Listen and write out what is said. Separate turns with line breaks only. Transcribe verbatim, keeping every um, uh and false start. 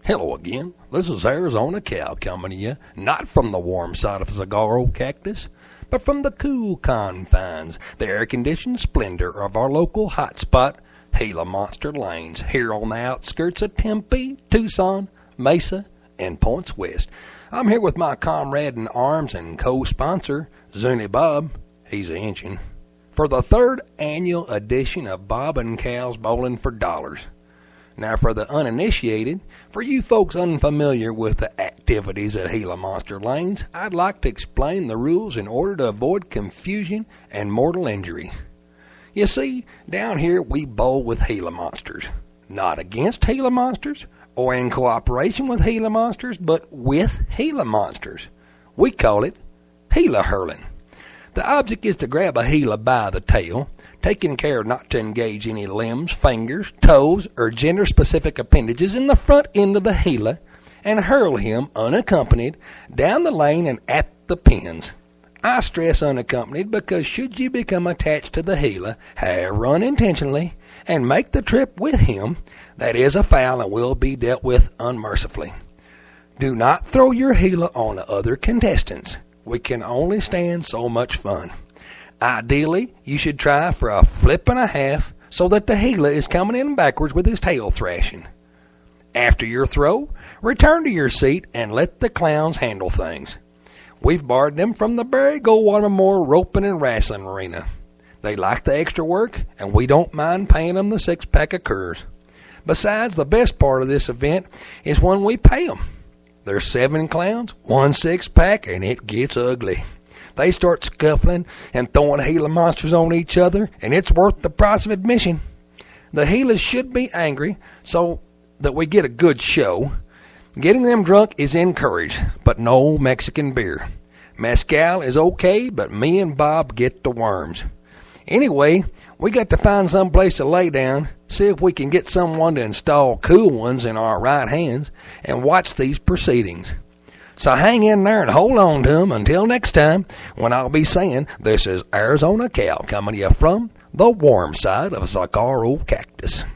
Hello again. This is Arizona Cal coming to you, not from the warm side of Saguaro Cactus, but from the cool confines, the air-conditioned splendor of our local hotspot, Gila Monster Lanes, here on the outskirts of Tempe, Tucson, Mesa, and Points West. I'm here with my comrade in arms and co-sponsor, Zuni Bob, he's an Injun, for the third annual edition of Bob and Cal's Bowling for Dollars. Now, for the uninitiated, for you folks unfamiliar with the activities at Gila Monster Lanes, I'd like to explain the rules in order to avoid confusion and mortal injury. You see, down here we bowl with Gila Monsters. Not against Gila Monsters, or in cooperation with Gila Monsters, but with Gila Monsters. We call it Gila hurling. The object is to grab a Gila by the tail, taking care not to engage any limbs, fingers, toes, or gender-specific appendages in the front end of the Gila, and hurl him unaccompanied down the lane and at the pins. I stress unaccompanied because should you become attached to the Gila, however unintentionally, and make the trip with him, that is a foul and will be dealt with unmercifully. Do not throw your Gila on the other contestants. We can only stand so much fun. Ideally, you should try for a flip and a half so that the Gila is coming in backwards with his tail thrashing. After your throw, return to your seat and let the clowns handle things. We've borrowed them from the Barry Goldwater Memorial Roping and Wrestling Arena. They like the extra work, and we don't mind paying them the six-pack of curs. Besides, the best part of this event is when we pay them. There's seven clowns, one six-pack, and it gets ugly. They start scuffling and throwing Gila monsters on each other, and it's worth the price of admission. The Gilas should be angry so that we get a good show. Getting them drunk is encouraged, but no Mexican beer. Mezcal is okay, but me and Bob get the worms. Anyway, we got to find some place to lay down, see if we can get someone to install cool ones in our right hands, and watch these proceedings. So hang in there and hold on to them until next time, when I'll be saying this is Arizona Cal coming to you from the warm side of Saguaro Cactus.